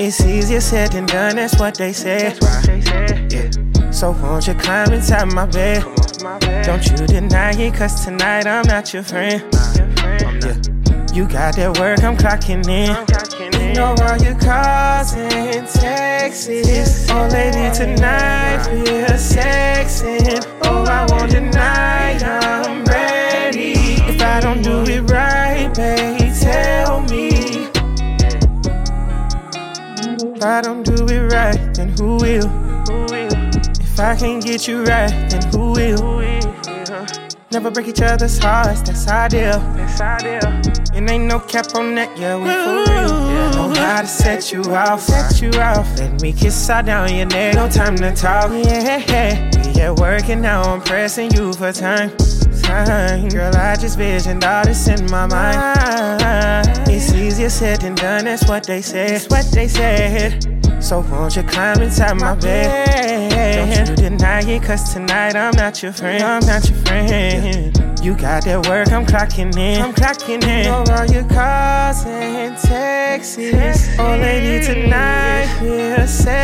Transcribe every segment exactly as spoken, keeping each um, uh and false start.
It's easier said than done, that's what they say. Yeah. So won't you climb inside my bed? Don't you deny it, cause tonight I'm not your friend. Yeah. You got that work, I'm clocking in. You know all your calls and texts. Oh lady, tonight we're sexing. Oh, I want tonight, I'm ready. If I don't do it right, babe, tell me. If I don't do it right, then who will? If I can't get you right, then who will? Never break each other's hearts, that's ideal. And ain't no cap on that, yeah, we for real. Yeah, know how to set you off, set you off. Let me kiss all down your neck, no time to talk. Yeah, we at work and now I'm pressing you for time. Time, girl, I just visioned all this in my mind. It's easier said than done, that's what they said. That's what they said. So won't you climb inside my bed? Don't you deny it, cause tonight I'm not your friend. I'm not your friend. You got that work, I'm clocking in. I'm clocking in. Know all your calls and texts. Oh lady, tonight we're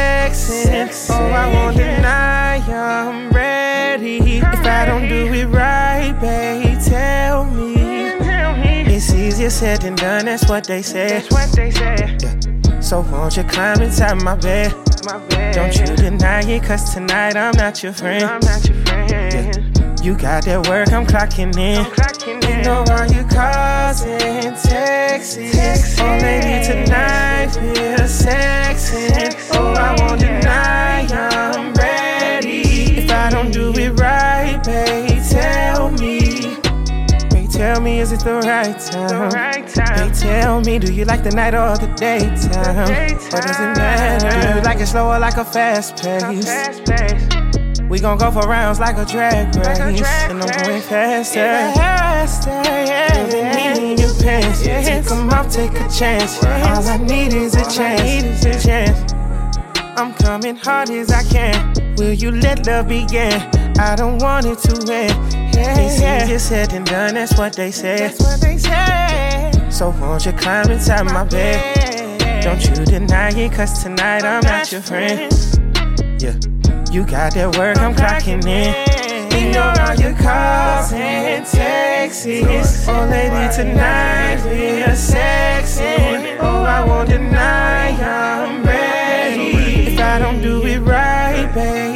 sexing. Oh, I won't deny I'm ready. If I don't do it right, babe, tell me. It's easier said than done, that's what they say. That's what they say. Yeah. So won't you climb inside my bed? My bed. Don't you deny it, cause tonight I'm not your friend. I'm not your friend. Yeah. You got that work, I'm clocking in. I'm clocking in. You know all your calls and texts. Text. Oh lady, tonight we're sexing. Oh, I won't deny I'm ready. If I don't do it right, babe, tell me. Tell me, is it the right time? The right time. They tell me, do you like the night or the daytime? The daytime. Or does it matter? Do you like it slow or like a fast pace? A fast pace. We gon' go for rounds like a drag race, like a drag and I'm going faster. Yeah, faster, yeah. Feeling me in your pants. Yeah. Take them off, take a chance. Yeah. All I need is a chance. Need is a chance. I'm coming hard as I can. Will you let love begin? I don't want it to end. Yeah, it's yeah. easier said than done, that's what they say. That's what they say. So won't you climb inside my bed? Don't you deny it, cause tonight I'm not your friend. Yeah, you got that work, I'm clocking in. You know all your calls and texts. Oh lady, tonight we're sexing. Oh, I won't deny I'm ready. If I don't do it right, babe,